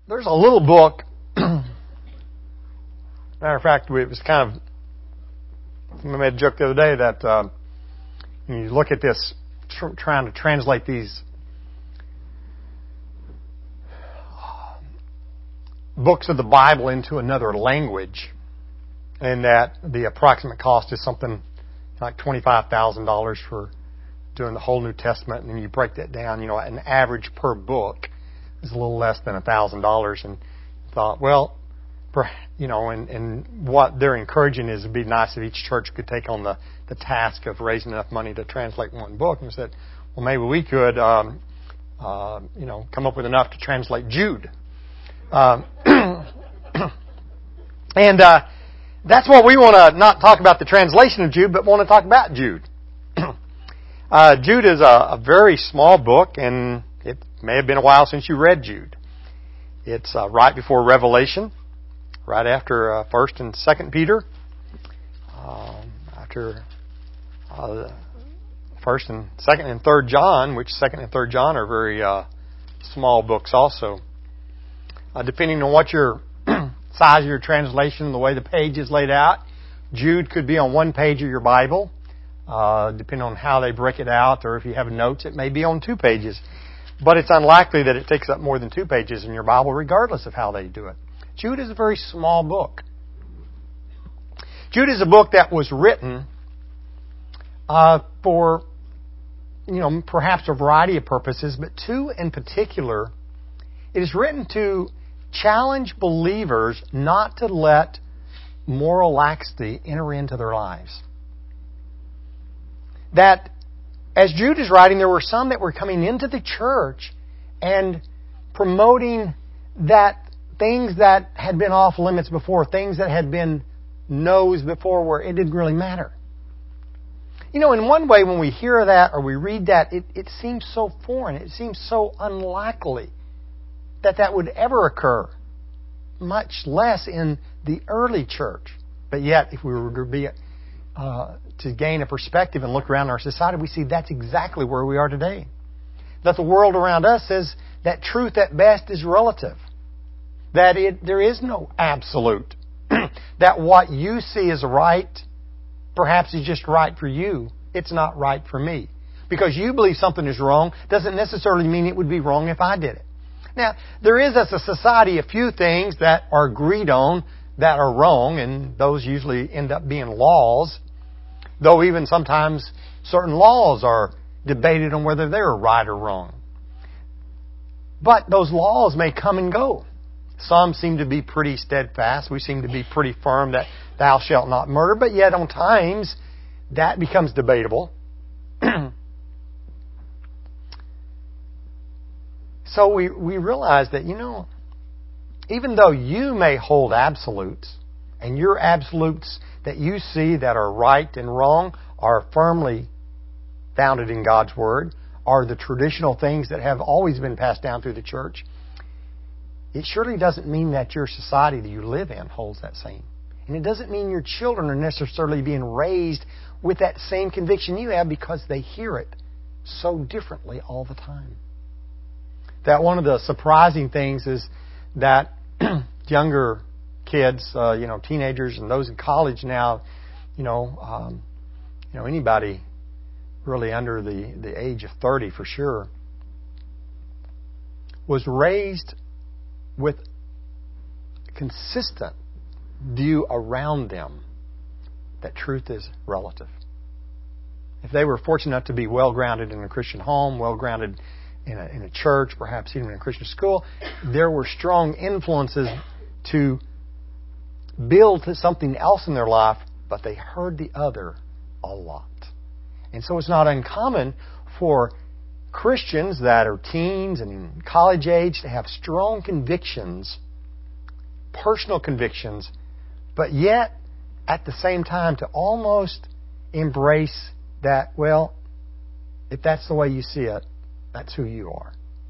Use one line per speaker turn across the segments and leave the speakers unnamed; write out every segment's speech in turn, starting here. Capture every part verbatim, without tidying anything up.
there's a little book. Matter of fact, it was kind of, I made a joke the other day that uh, when you look at this, tr- trying to translate these books of the Bible into another language, and that the approximate cost is something like twenty-five thousand dollars for doing the whole New Testament, and then you break that down, you know, an average per book is a little less than one thousand dollars, and thought, well, per, you know, and, and what they're encouraging is it'd be nice if each church could take on the, the task of raising enough money to translate one book, and said, well, maybe we could, um, uh, you know, come up with enough to translate Jude. Um, and uh, that's what we want to not talk about the translation of Jude, but want to talk about Jude. uh, Jude is a, a very small book, and it may have been a while since you read Jude. It's uh, right before Revelation, right after uh, First and Second Peter, um, after uh, First and Second and Third John, which Second and Third John are very uh, small books also. Uh, depending on what your size of your translation, the way the page is laid out, Jude could be on one page of your Bible. Uh, depending on how they break it out, or if you have notes, it may be on two pages. But it's unlikely that it takes up more than two pages in your Bible, regardless of how they do it. Jude is a very small book. Jude is a book that was written uh, for, you know, perhaps a variety of purposes, but two in particular. It is written to challenge believers not to let moral laxity enter into their lives. That as Jude is writing, there were some that were coming into the church and promoting that things that had been off limits before, things that had been no's before, where it didn't really matter. You know, in one way, when we hear that or we read that, it, it seems so foreign. It seems so unlikely that that would ever occur, much less in the early church. But yet, if we were to be uh, to gain a perspective and look around our society, we see that's exactly where we are today. That the world around us says that truth at best is relative. That it there is no absolute. That what you see as right perhaps is just right for you. It's not right for me. Because you believe something is wrong doesn't necessarily mean it would be wrong if I did it. Now, there is as a society a few things that are agreed on that are wrong, and those usually end up being laws. Though even sometimes certain laws are debated on whether they're right or wrong. But those laws may come and go. Some seem to be pretty steadfast. We seem to be pretty firm that thou shalt not murder. But yet on times that becomes debatable. So we, we realize that, you know, even though you may hold absolutes, and your absolutes that you see that are right and wrong are firmly founded in God's Word, are the traditional things that have always been passed down through the church, it surely doesn't mean that your society that you live in holds that same. And it doesn't mean your children are necessarily being raised with that same conviction you have, because they hear it so differently all the time. That one of the surprising things is that younger kids, uh, you know, teenagers and those in college now, you know, um, you know, anybody really under the, the age of thirty for sure, was raised with a consistent view around them that truth is relative. If they were fortunate enough to be well-grounded in a Christian home, well-grounded in a, in a church, perhaps even in a Christian school, there were strong influences to build to something else in their life, but they heard the other a lot. And so it's not uncommon for Christians that are teens and in college age to have strong convictions, personal convictions, but yet at the same time to almost embrace that, well, if that's the way you see it, that's who you are.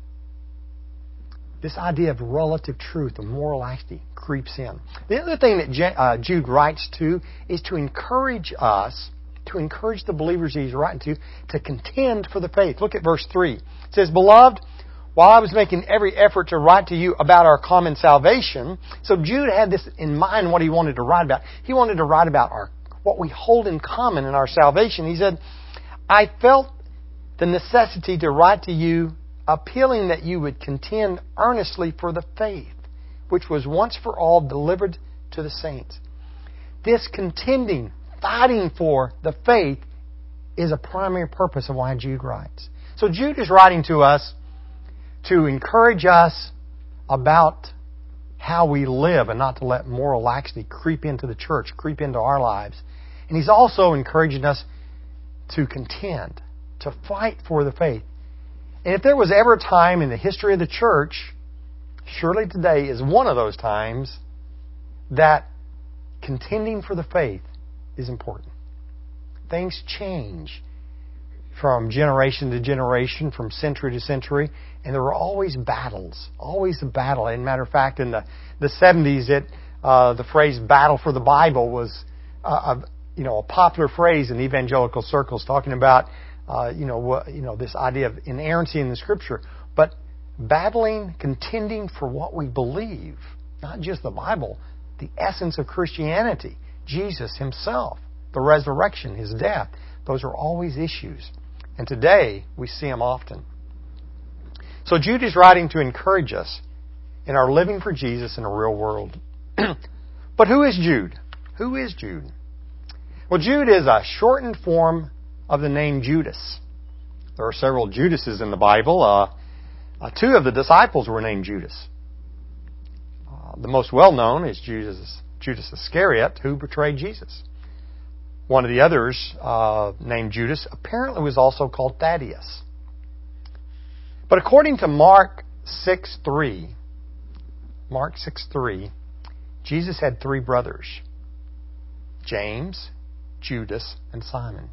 This idea of relative truth, of moral laxity, creeps in. The other thing that Jude writes to is to encourage us, to encourage the believers he's writing to, to contend for the faith. Look at verse three. It says, Beloved, while I was making every effort to write to you about our common salvation. So Jude had this in mind, what he wanted to write about. He wanted to write about our what we hold in common in our salvation. He said, I felt the necessity to write to you, appealing that you would contend earnestly for the faith, which was once for all delivered to the saints. This contending, fighting for the faith is a primary purpose of why Jude writes. So Jude is writing to us to encourage us about how we live and not to let moral laxity creep into the church, creep into our lives. And he's also encouraging us to contend, to fight for the faith. And if there was ever a time in the history of the church, surely today is one of those times that contending for the faith is important. Things change from generation to generation, from century to century, and there were always battles, always a battle. And matter of fact, in the, the seventies, it, uh, the phrase "battle for the Bible" was uh, a, you know, a popular phrase in evangelical circles, talking about uh, you know, what, you know, this idea of inerrancy in the Scripture, but battling, contending for what we believe, not just the Bible, the essence of Christianity, Jesus Himself, the resurrection, His death. Those are always issues. And today, we see them often. So Jude is writing to encourage us in our living for Jesus in a real world. But who is Jude? Who is Jude? Well, Jude is a shortened form of the name Judas. There are several Judases in the Bible. Uh, uh, two of the disciples were named Judas. Uh, the most well-known is Judas, Judas Iscariot, who betrayed Jesus. One of the others, uh, named Judas, apparently was also called Thaddeus. But according to Mark six three, Mark six three, Jesus had three brothers: James, Judas, and Simon.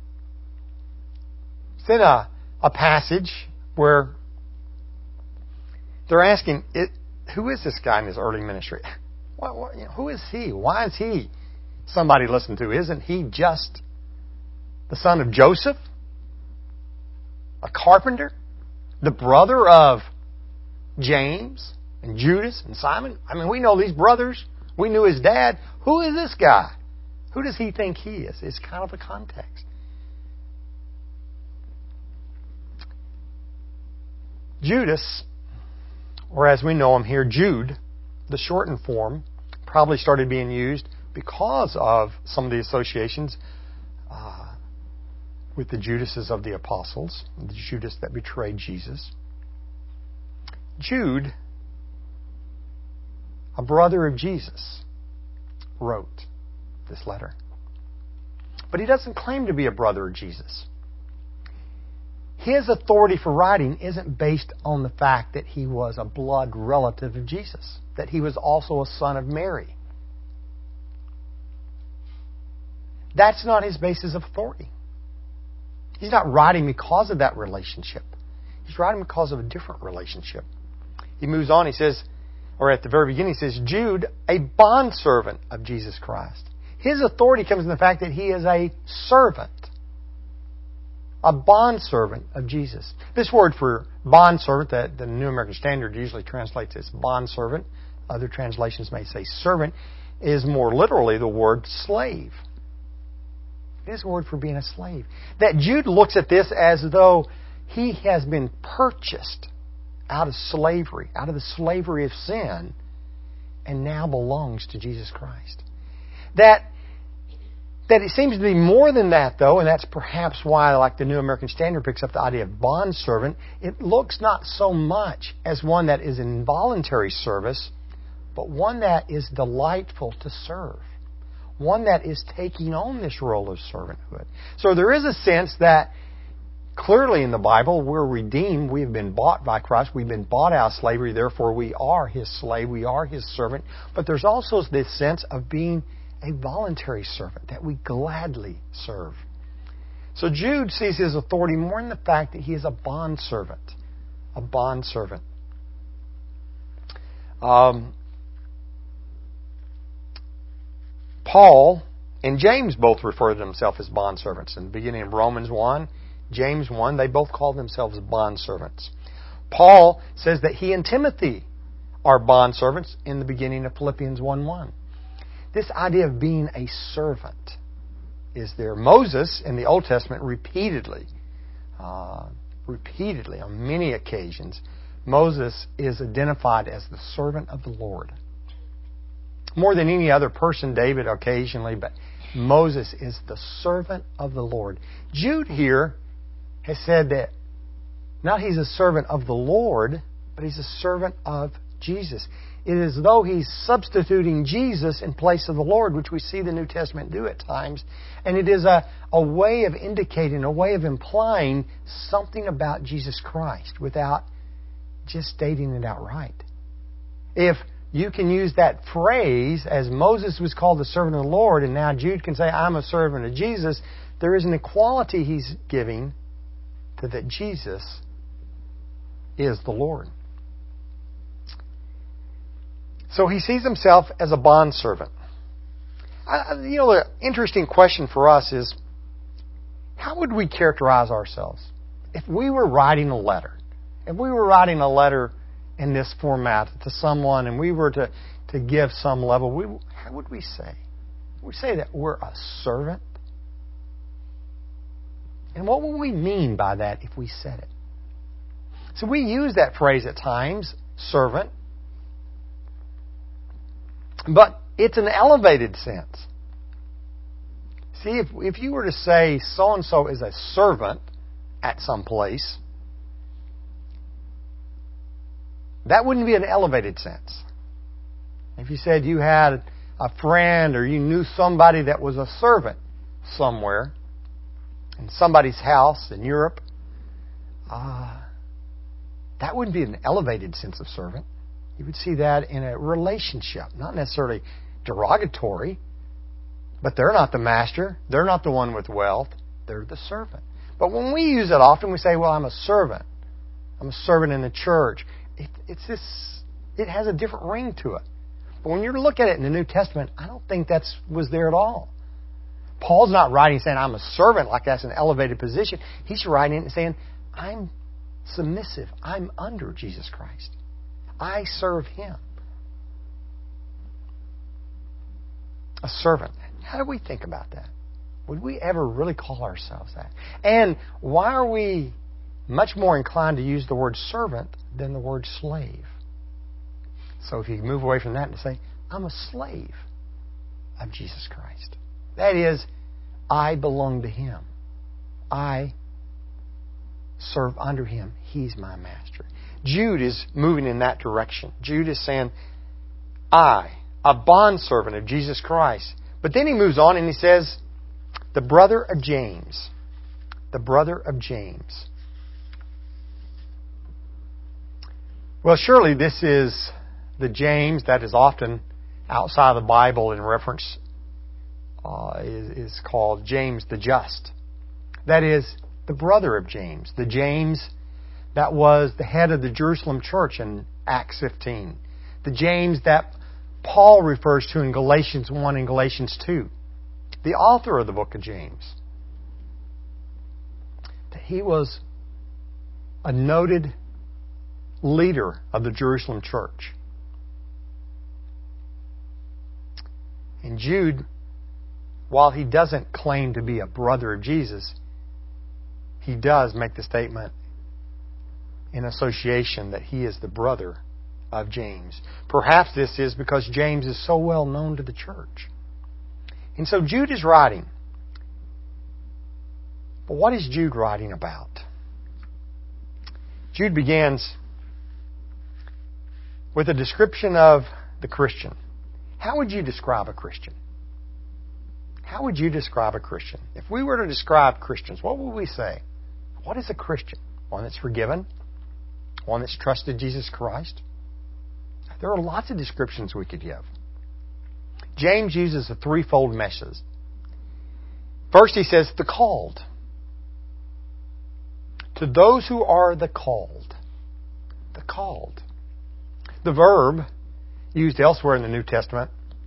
It's in a, a passage where they're asking, it, who is this guy in his early ministry? What, what, you know, who is he? Why is he somebody listen to? Isn't he just the son of Joseph? A carpenter? The brother of James and Judas and Simon? I mean, we know these brothers. We knew his dad. Who is this guy? Who does he think he is? It's kind of the context. Judas, or as we know him here, Jude, the shortened form, probably started being used because of some of the associations uh, with the Judases of the apostles, the Judas that betrayed Jesus. Jude, a brother of Jesus, wrote this letter. But he doesn't claim to be a brother of Jesus. His authority for writing isn't based on the fact that he was a blood relative of Jesus, that he was also a son of Mary. That's not his basis of authority. He's not writing because of that relationship. He's writing because of a different relationship. He moves on, he says, or at the very beginning, he says, Jude, a bondservant of Jesus Christ. His authority comes in the fact that he is a servant. A bondservant of Jesus. This word for bondservant, that the New American Standard usually translates as bondservant, other translations may say servant, is more literally the word slave. It is a word for being a slave. That Jude looks at this as though he has been purchased out of slavery, out of the slavery of sin, and now belongs to Jesus Christ. That That it seems to be more than that, though, and that's perhaps why, like the New American Standard picks up the idea of bondservant. It looks not so much as one that is in involuntary service, but one that is delightful to serve. One that is taking on this role of servanthood. So there is a sense that clearly in the Bible we're redeemed. We have been bought by Christ. We've been bought out of slavery. Therefore we are His slave. We are His servant. But there's also this sense of being a voluntary servant that we gladly serve. So Jude sees his authority more in the fact that he is a bondservant. A bondservant. Um, Paul and James both refer to themselves as bondservants. In the beginning of Romans one, James one, they both call themselves bondservants. Paul says that he and Timothy are bondservants in the beginning of Philippians one one. This idea of being a servant is there. Moses in the Old Testament repeatedly, uh, repeatedly on many occasions, Moses is identified as the servant of the Lord. More than any other person, David occasionally, but Moses is the servant of the Lord. Jude here has said that not he's a servant of the Lord, but he's a servant of Jesus. It is as though he's substituting Jesus in place of the Lord, which we see the New Testament do at times. And it is a, a way of indicating, a way of implying something about Jesus Christ without just stating it outright. If you can use that phrase, as Moses was called the servant of the Lord, and now Jude can say, I'm a servant of Jesus, there is an equality he's giving to that Jesus is the Lord. So he sees himself as a bondservant. Uh, you know, the interesting question for us is, how would we characterize ourselves? If we were writing a letter, if we were writing a letter in this format to someone and we were to, to give some level, we, how would we say? Would we say that we're a servant? And what would we mean by that if we said it? So we use that phrase at times, servant, but it's an elevated sense. See, if, if you were to say so-and-so is a servant at some place, that wouldn't be an elevated sense. If you said you had a friend or you knew somebody that was a servant somewhere, in somebody's house in Europe, uh, that wouldn't be an elevated sense of servant. You would see that in a relationship, not necessarily derogatory, but they're not the master. They're not the one with wealth. They're the servant. But when we use it often, we say, well, I'm a servant. I'm a servant in the church. It, it's this, it has a different ring to it. But when you look at it in the New Testament, I don't think that was there at all. Paul's not writing saying, I'm a servant, like that's an elevated position. He's writing and saying, I'm submissive. I'm under Jesus Christ. I serve Him. A servant. How do we think about that? Would we ever really call ourselves that? And why are we much more inclined to use the word servant than the word slave? So if you move away from that and say, I'm a slave of Jesus Christ. That is, I belong to Him. I serve under Him. He's my master. Jude is moving in that direction. Jude is saying, I, a bondservant of Jesus Christ. But then he moves on and he says, the brother of James. The brother of James. Well, surely this is the James that is often outside of the Bible in reference uh, is, is called James the Just. That is the brother of James. The James that was the head of the Jerusalem church in Acts fifteen. The James that Paul refers to in Galatians one and Galatians two. The author of the book of James. That he was a noted leader of the Jerusalem church. And Jude, while he doesn't claim to be a brother of Jesus, he does make the statement in association that he is the brother of James. Perhaps this is because James is so well known to the church. And so Jude is writing. But what is Jude writing about? Jude begins with a description of the Christian. How would you describe a Christian? How would you describe a Christian? If we were to describe Christians, what would we say? What is a Christian? One that's forgiven? One that's trusted Jesus Christ? There are lots of descriptions we could give. James uses a threefold message. First he says, the called. To those who are the called. The called. The verb used elsewhere in the New Testament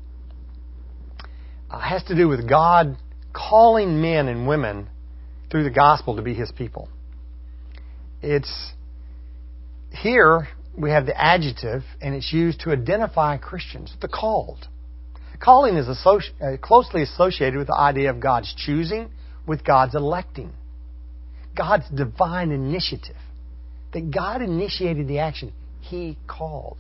uh, has to do with God calling men and women through the gospel to be His people. It's here we have the adjective, and it's used to identify Christians, the called. Calling is associ- uh, closely associated with the idea of God's choosing, with God's electing. God's divine initiative. That God initiated the action. He called.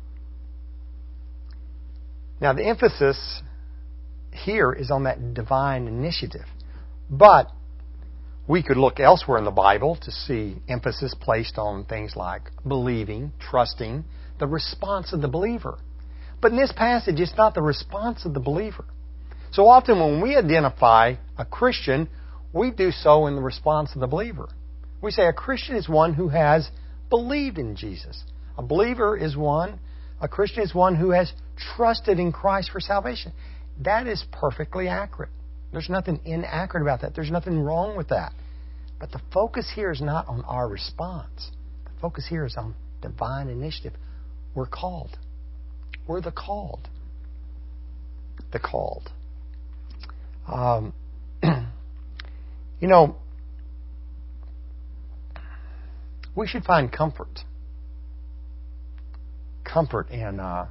Now the emphasis here is on that divine initiative. But we could look elsewhere in the Bible to see emphasis placed on things like believing, trusting, the response of the believer. But in this passage, it's not the response of the believer. So often when we identify a Christian, we do so in the response of the believer. We say a Christian is one who has believed in Jesus. A believer is one, a Christian is one who has trusted in Christ for salvation. That is perfectly accurate. There's nothing inaccurate about that. There's nothing wrong with that. But the focus here is not on our response. The focus here is on divine initiative. We're called. We're the called. The called. Um, you know, we should find comfort. Comfort in uh,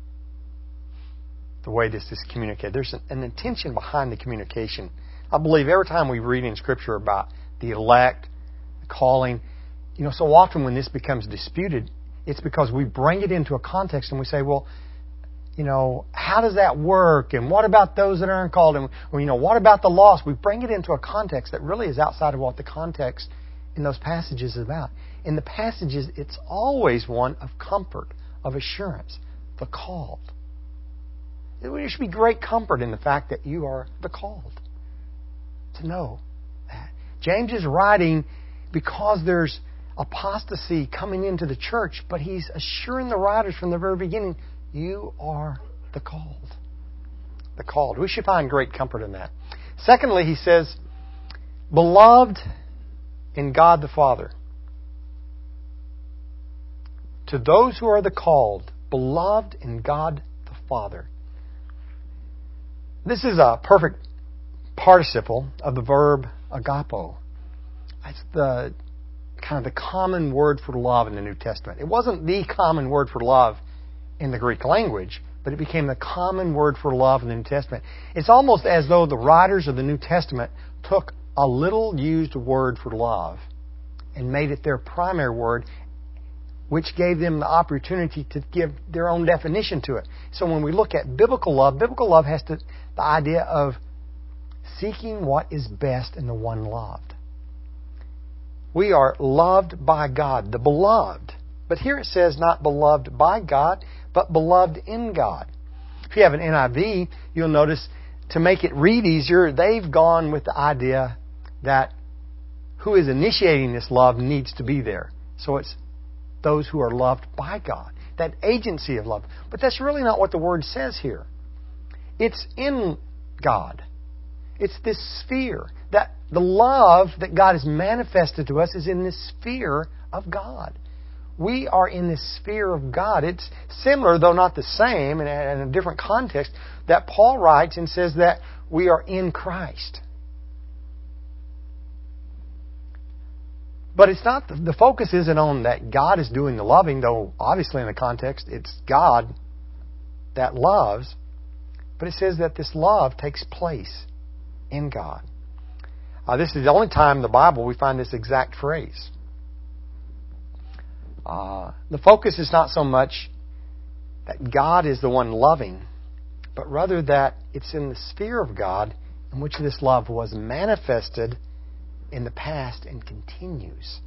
the way this is communicated. There's an, an intention behind the communication. I believe every time we read in Scripture about the elect, the calling, you know, so often when this becomes disputed, it's because we bring it into a context and we say, well, you know, how does that work? And what about those that aren't called? And, well, you know, what about the lost? We bring it into a context that really is outside of what the context in those passages is about. In the passages, it's always one of comfort, of assurance, the called. There should be great comfort in the fact that you are the called. To know that. James is writing because there's apostasy coming into the church, but he's assuring the writers from the very beginning, you are the called. The called. We should find great comfort in that. Secondly, he says, beloved in God the Father. To those who are the called, beloved in God the Father. This is a perfect participle of the verb agapo. It's the kind of the common word for love in the New Testament. It wasn't the common word for love in the Greek language, but it became the common word for love in the New Testament. It's almost as though the writers of the New Testament took a little used word for love and made it their primary word, which gave them the opportunity to give their own definition to it. So when we look at biblical love, biblical love has to, the idea of seeking what is best in the one loved. We are loved by God, the beloved. But here it says not beloved by God, but beloved in God. If you have an N I V, you'll notice to make it read easier, they've gone with the idea that who is initiating this love needs to be there. So it's those who are loved by God. That agency of love. But that's really not what the word says here. It's in God. It's this sphere. That the love that God has manifested to us is in this sphere of God. We are in this sphere of God. It's similar, though not the same, and in a different context, that Paul writes and says that we are in Christ. But it's not, the focus isn't on that God is doing the loving, though obviously in the context it's God that loves. But it says that this love takes place in God. Uh, this is the only time in the Bible we find this exact phrase. Uh, the focus is not so much that God is the one loving, but rather that it's in the sphere of God in which this love was manifested in the past and continues.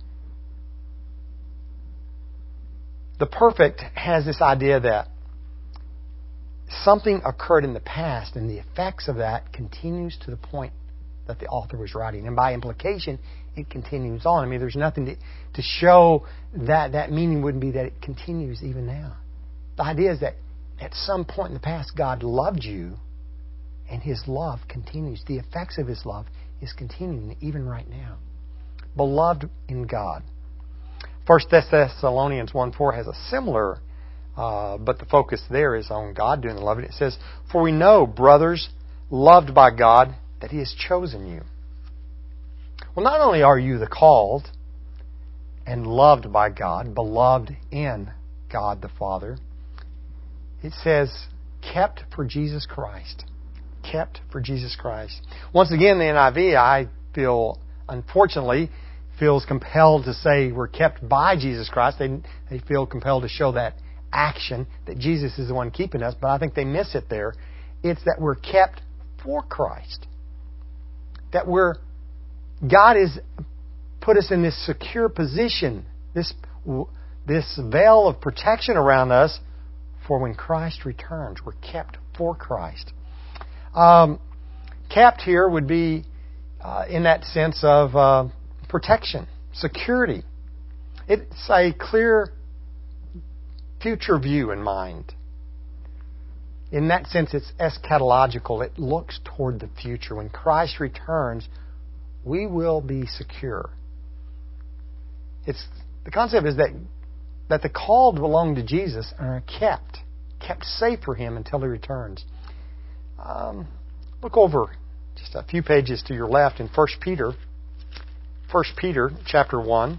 The perfect has this idea that something occurred in the past and the effects of that continues to the point that the author was writing. And by implication, it continues on. I mean, there's nothing to, to show that that meaning wouldn't be that it continues even now. The idea is that at some point in the past, God loved you and His love continues. The effects of His love is continuing even right now. Beloved in God. First Thessalonians one four has a similar, uh, but the focus there is on God doing the loving. It says, for we know, brothers, loved by God, that He has chosen you. Well, not only are you the called, and loved by God, beloved in God the Father. It says, kept for Jesus Christ. Kept for Jesus Christ. Once again, the N I V, I feel, unfortunately, feels compelled to say we're kept by Jesus Christ. They, they feel compelled to show that action, that Jesus is the one keeping us, but I think they miss it there. It's that we're kept for Christ. That we're, God has put us in this secure position, this, this veil of protection around us for when Christ returns. We're kept for Christ. Um, kept here would be uh, in that sense of uh, protection, security. It's a clear future view in mind. In that sense, it's eschatological. It looks toward the future. When Christ returns, we will be secure. It's the concept is that that the called belong to Jesus and are kept, kept safe for Him until He returns. Um, look over just a few pages to your left in First Peter, First Peter chapter one.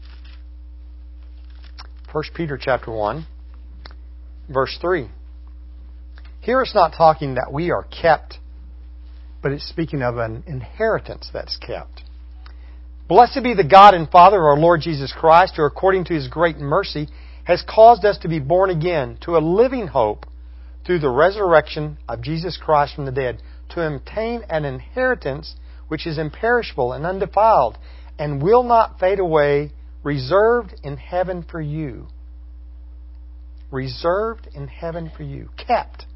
First Peter chapter one, verse three. Here it's not talking that we are kept, but it's speaking of an inheritance that's kept. Blessed be the God and Father of our Lord Jesus Christ, who according to His great mercy has caused us to be born again to a living hope through the resurrection of Jesus Christ from the dead, to obtain an inheritance which is imperishable and undefiled, and will not fade away, reserved in heaven for you. Reserved in heaven for you. Kept.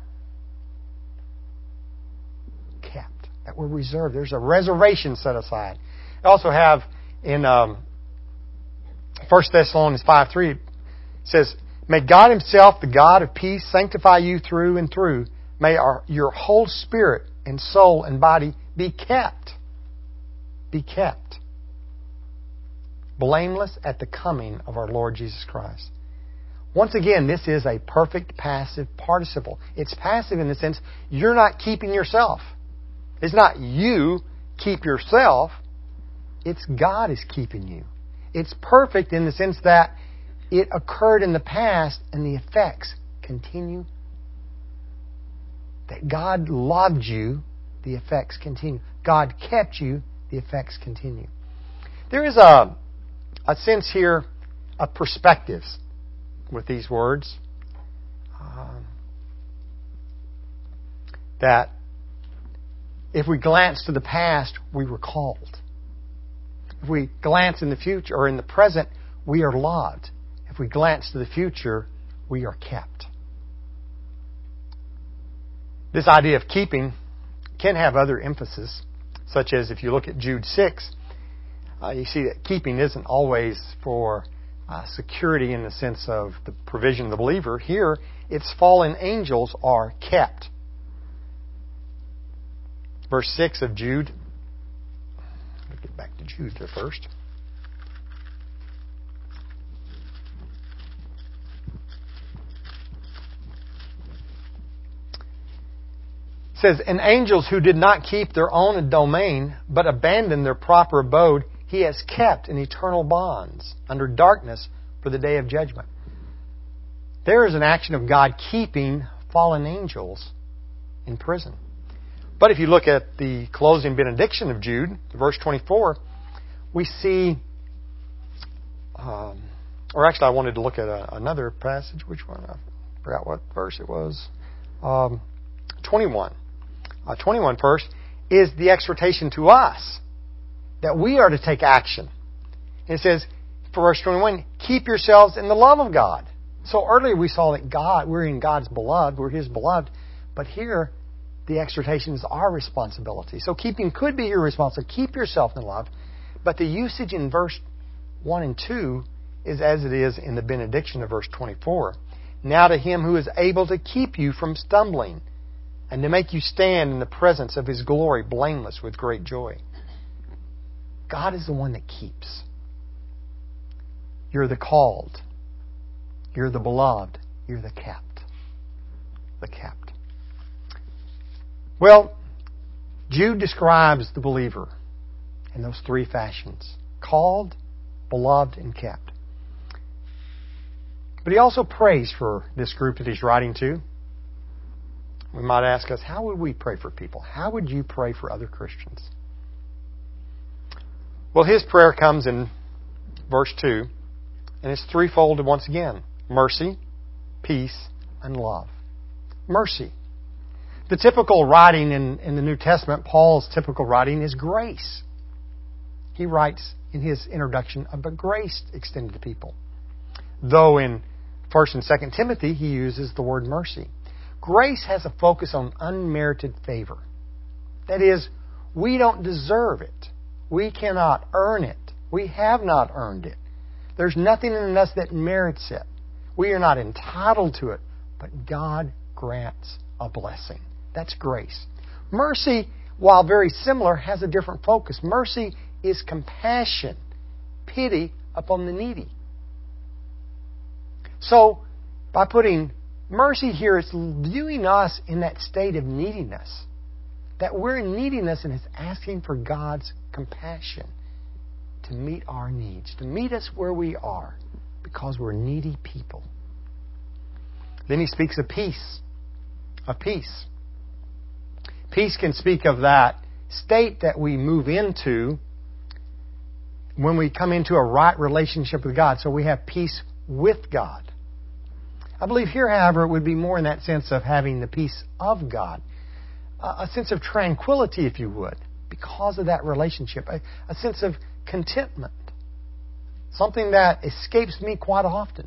Kept. That we're reserved. There's a reservation set aside. I also have in um, First Thessalonians five three, it says, may God Himself, the God of peace, sanctify you through and through. May our, your whole spirit and soul and body be kept. Be kept. Blameless at the coming of our Lord Jesus Christ. Once again, this is a perfect passive participle. It's passive in the sense you're not keeping yourself. It's not you keep yourself. It's God is keeping you. It's perfect in the sense that it occurred in the past and the effects continue. That God loved you, the effects continue. God kept you, the effects continue. There is a, a sense here of perspectives with these words. Um, that if we glance to the past, we were called. If we glance in the future or in the present, we are loved. If we glance to the future, we are kept. This idea of keeping can have other emphasis, such as if you look at Jude six, uh, you see that keeping isn't always for uh, security in the sense of the provision of the believer. Here, it's fallen angels are kept. Verse six of Jude. Let's get back to Jude there first. It says, and angels who did not keep their own domain, but abandoned their proper abode, He has kept in eternal bonds under darkness for the day of judgment. There is an action of God keeping fallen angels in prison. But if you look at the closing benediction of Jude, verse twenty-four, we see, um, or actually I wanted to look at a, another passage. Which one? I forgot what verse it was. Um, twenty-one. Uh, twenty-one first is the exhortation to us that we are to take action. And it says, for verse twenty-one, keep yourselves in the love of God. So earlier we saw that God, we're in God's beloved, we're His beloved, but here the exhortation is our responsibility. So keeping could be your responsibility. Keep yourself in love. But the usage in verse one and two is as it is in the benediction of verse twenty-four. Now to Him who is able to keep you from stumbling and to make you stand in the presence of His glory blameless with great joy. God is the one that keeps. You're the called. You're the beloved. You're the kept. The kept. Well, Jude describes the believer in those three fashions. Called, beloved and kept. But he also prays for this group that he's writing to. We might ask us, how would we pray for people? How would you pray for other Christians? Well, his prayer comes in verse two, and it's threefold once again. Mercy, peace, and love. Mercy. The typical writing in, in the New Testament, Paul's typical writing, is grace. He writes in his introduction about grace extended to people. Though in First and Second Timothy, he uses the word mercy. Grace has a focus on unmerited favor. That is, we don't deserve it. We cannot earn it. We have not earned it. There's nothing in us that merits it. We are not entitled to it, but God grants a blessing. That's grace. Mercy, while very similar, has a different focus. Mercy is compassion, pity upon the needy. So, by putting mercy here, it's viewing us in that state of neediness. That we're in neediness and it's asking for God's compassion to meet our needs, to meet us where we are, because we're needy people. Then he speaks of peace. Of peace. Peace can speak of that state that we move into when we come into a right relationship with God. So we have peace with God. I believe here, however, it would be more in that sense of having the peace of God. A sense of tranquility, if you would, because of that relationship. A, a sense of contentment. Something that escapes me quite often.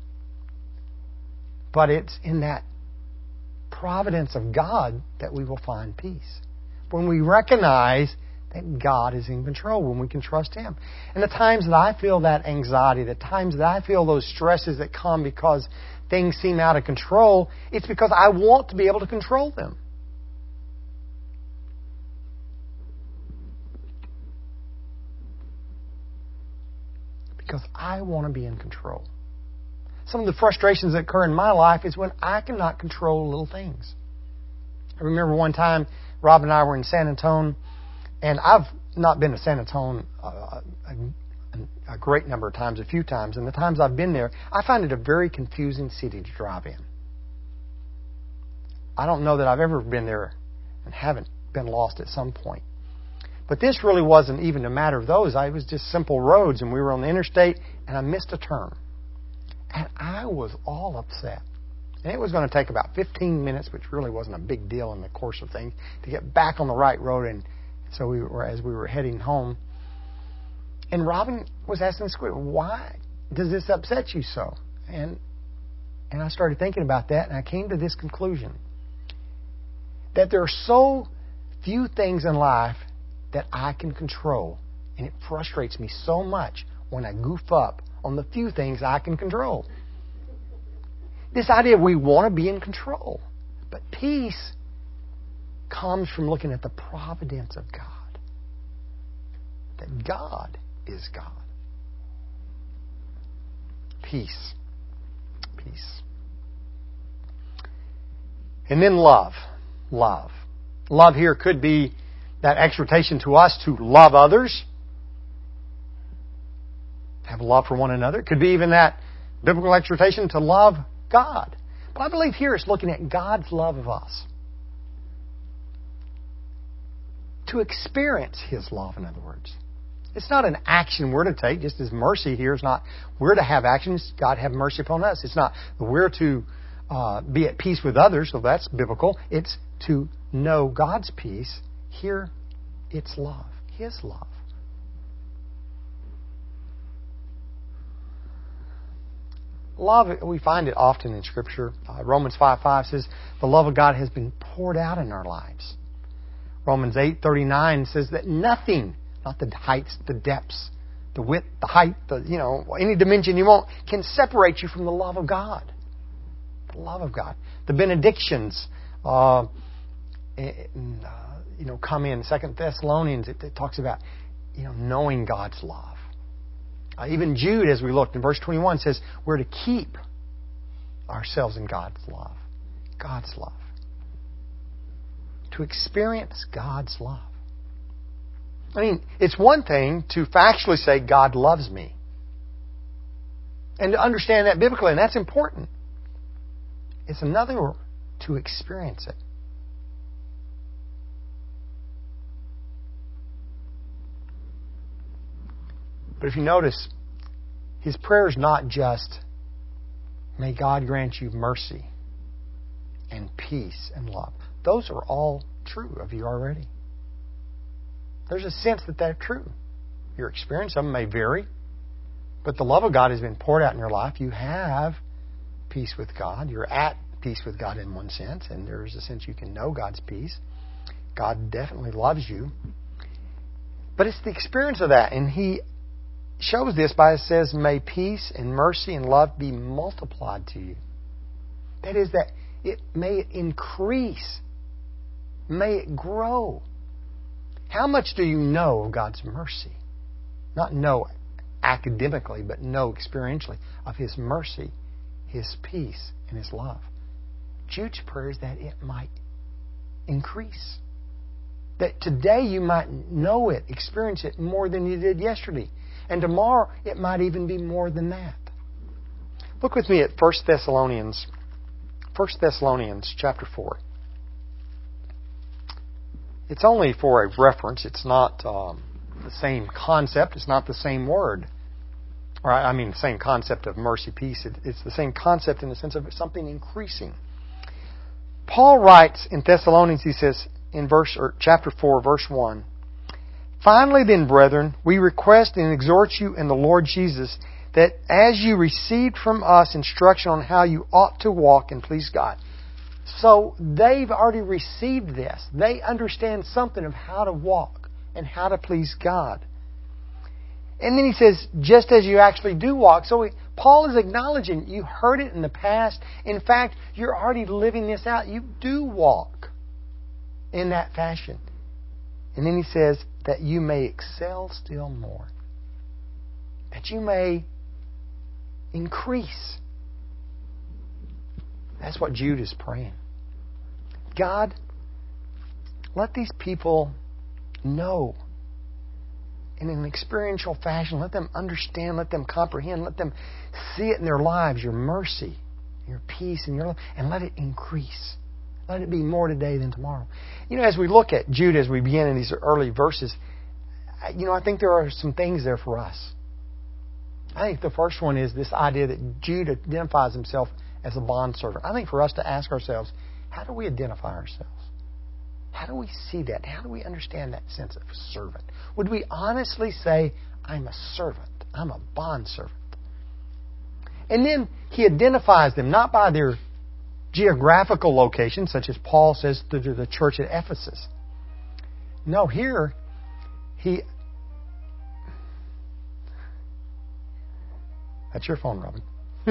But it's in that providence of God that we will find peace. When we recognize that God is in control, when we can trust Him. And the times that I feel that anxiety, the times that I feel those stresses that come because things seem out of control, it's because I want to be able to control them. Because I want to be in control. Some of the frustrations that occur in my life is when I cannot control little things. I remember one time, Rob and I were in San Antonio, and I've not been to San Antonio a, a, a great number of times, a few times, and the times I've been there, I find it a very confusing city to drive in. I don't know that I've ever been there and haven't been lost at some point. But this really wasn't even a matter of those. It was just simple roads, and we were on the interstate, and I missed a turn. And I was all upset. And it was going to take about fifteen minutes, which really wasn't a big deal in the course of things, to get back on the right road. And so we were, as we were heading home, and Robin was asking the question, why does this upset you so? And and I started thinking about that, and I came to this conclusion. That there are so few things in life that I can control. And it frustrates me so much when I goof up on the few things I can control. This idea of we want to be in control. But peace comes from looking at the providence of God. That God is God. Peace. Peace. And then love. Love. Love here could be that exhortation to us to love others. Have love for one another. It could be even that biblical exhortation to love God. But I believe here it's looking at God's love of us. To experience His love, in other words. It's not an action we're to take, just as mercy here is not we're to have actions, God have mercy upon us. It's not we're to uh, be at peace with others, so that's biblical. It's to know God's peace. Here, it's love. His love. Love, we find it often in Scripture. Uh, Romans five five says, the love of God has been poured out in our lives. Romans eight thirty-nine says that nothing, not the heights, the depths, the width, the height, the, you know, any dimension you want, can separate you from the love of God. The love of God. The benedictions, uh, and, uh, you know, come in. Second Thessalonians, it, it talks about, you know, knowing God's love. Uh, even Jude, as we looked in verse twenty-one, says we're to keep ourselves in God's love. God's love. To experience God's love. I mean, it's one thing to factually say God loves me. And to understand that biblically, and that's important. It's another to experience it. But if you notice, his prayer is not just, may God grant you mercy and peace and love. Those are all true of you already. There's a sense that they're true. Your experience of them may vary, but the love of God has been poured out in your life. You have peace with God. You're at peace with God in one sense, and there's a sense you can know God's peace. God definitely loves you. But it's the experience of that, and He shows this by it says, may peace and mercy and love be multiplied to you. That is, that it may it increase. May it grow. How much do you know of God's mercy? Not know academically, but know experientially of His mercy, His peace, and His love. Jude's prayer is that it might increase. That today you might know it, experience it more than you did yesterday. And tomorrow it might even be more than that. Look with me at First Thessalonians. First Thessalonians chapter four. It's only for a reference. It's not um, the same concept. It's not the same word. Or I mean, the same concept of mercy, peace. It, it's the same concept in the sense of something increasing. Paul writes in Thessalonians, he says in verse or chapter four, verse one, finally then, brethren, we request and exhort you in the Lord Jesus that as you received from us instruction on how you ought to walk and please God. So they've already received this. They understand something of how to walk and how to please God. And then he says, just as you actually do walk. So he, Paul is acknowledging you heard it in the past. In fact, you're already living this out. You do walk in that fashion. And then he says that you may excel still more. That you may increase. That's what Jude is praying. God, let these people know in an experiential fashion. Let them understand. Let them comprehend. Let them see it in their lives. Your mercy, your peace, and your love. And let it increase. Let it be more today than tomorrow. You know, as we look at Jude, as we begin in these early verses, you know, I think there are some things there for us. I think the first one is this idea that Jude identifies himself as a bondservant. I think for us to ask ourselves, how do we identify ourselves? How do we see that? How do we understand that sense of servant? Would we honestly say, I'm a servant. I'm a bondservant. And then he identifies them not by their geographical location, such as Paul says to the church at Ephesus. No, here he... That's your phone, Robin.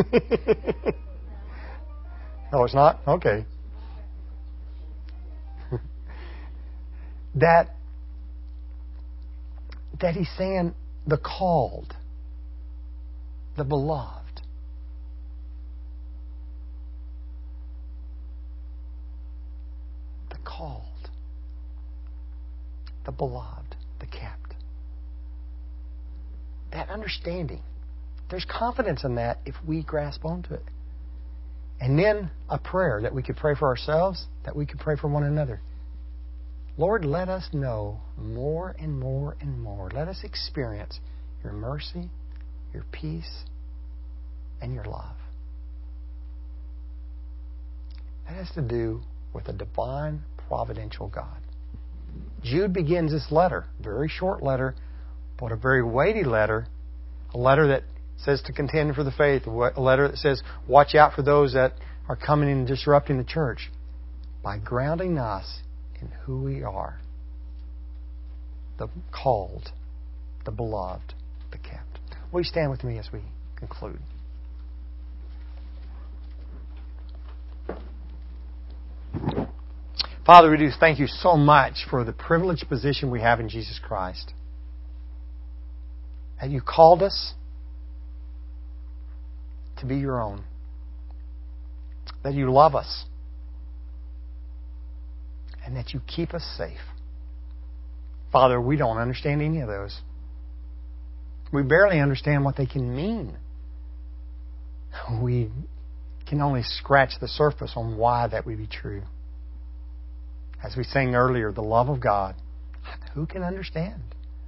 No, it's not? Okay. that that he's saying the called, the beloved. The called, the beloved, the kept. That understanding. There's confidence in that if we grasp onto it. And then a prayer that we could pray for ourselves, that we could pray for one another. Lord, let us know more and more and more. Let us experience your mercy, your peace, and your love. That has to do with a divine, providential God. Jude begins this letter, very short letter, but a very weighty letter, a letter that says to contend for the faith, a letter that says watch out for those that are coming and disrupting the church, by grounding us in who we are, the called, the beloved, the kept. Will you stand with me as we conclude? Father, we do thank you so much for the privileged position we have in Jesus Christ. And you called us to be your own. That you love us. And that you keep us safe. Father, we don't understand any of those. We barely understand what they can mean. we can only scratch the surface on why that would be true. As we sang earlier, the love of God, who can understand?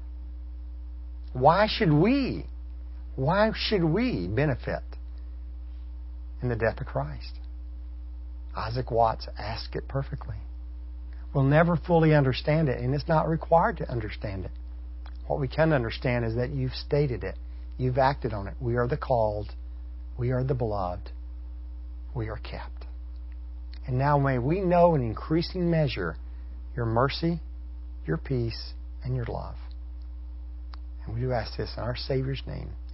Why should we? Why should we benefit in the death of Christ? Isaac Watts asked it perfectly. We'll never fully understand it, and it's not required to understand it. What we can understand is that you've stated it. You've acted on it. We are the called. We are the beloved. We are kept. And now may we know in increasing measure your mercy, your peace, and your love. And we do ask this in our Savior's name.